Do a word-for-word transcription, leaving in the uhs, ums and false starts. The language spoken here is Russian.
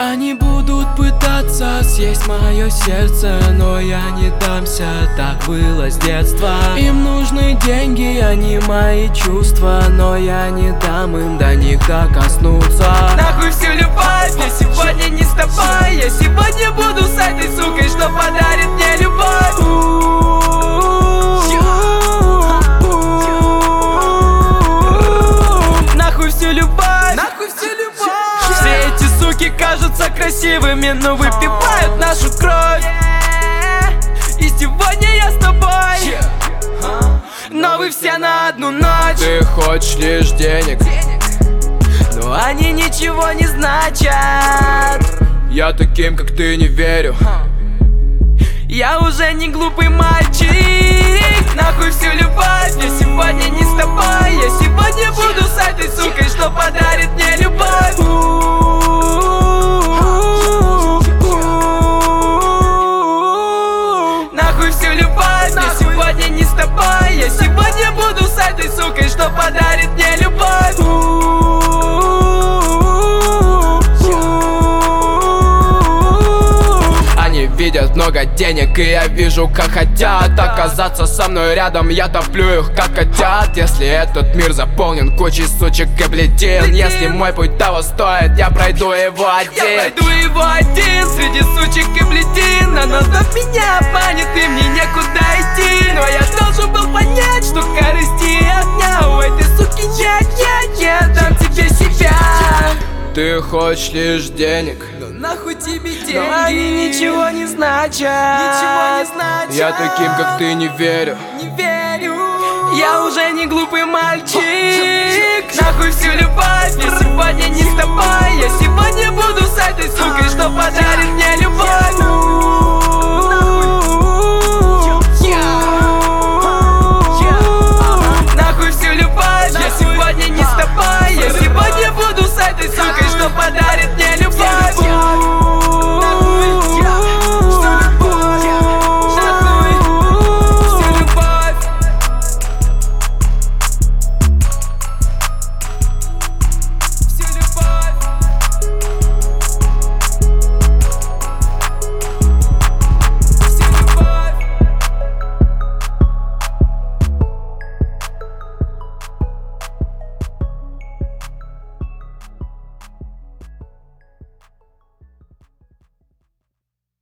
Они будут пытаться съесть мое сердце, но я не дамся, так было с детства. Им нужны деньги, они мои чувства, но я не дам им до них докоснуться. Нахуй всю любовь, я сегодня не с тобой. Я сегодня буду с этой сукой, что подарит мне любовь. Нахуй всю любовь, нахуй всю любовь. Все эти суки кажутся красивыми, но выпивают нашу кровь. И сегодня я с тобой, но вы все на одну ночь. Ты хочешь лишь денег, но они ничего не значат. я таким, как ты, не верю. Я уже не глупый мальчик. Нахуй всю любовь, я сегодня не с тобой. Я сегодня буду с этой сукой, что подарит мне любовь. Нахуй всю любовь, я сегодня не с тобой. Я сегодня буду с этой сукой, что подарит мне любовь. Видят много денег, и я вижу, как хотят оказаться со мной рядом. Я топлю их, как котят. Если этот мир заполнен кучей сучек и бледин, если мой путь того стоит, я пройду его один. Я пройду его один среди сучек и бледин. Она вновь меня обманет, и мне некуда идти. Но я должен был понять, что корысти огня у этой суки нет, нет, нет. Дам тебе себя. Ты хочешь лишь денег, но нахуй тебе деньги, но они ничего не значат. Ничего не значат. Я таким, как ты, не верю. Не верю. Я уже не глупый мальчик. Нахуй всю любовь, я сегодня не с тобой. Я сегодня буду с этой сукой, что подарит мне любовь.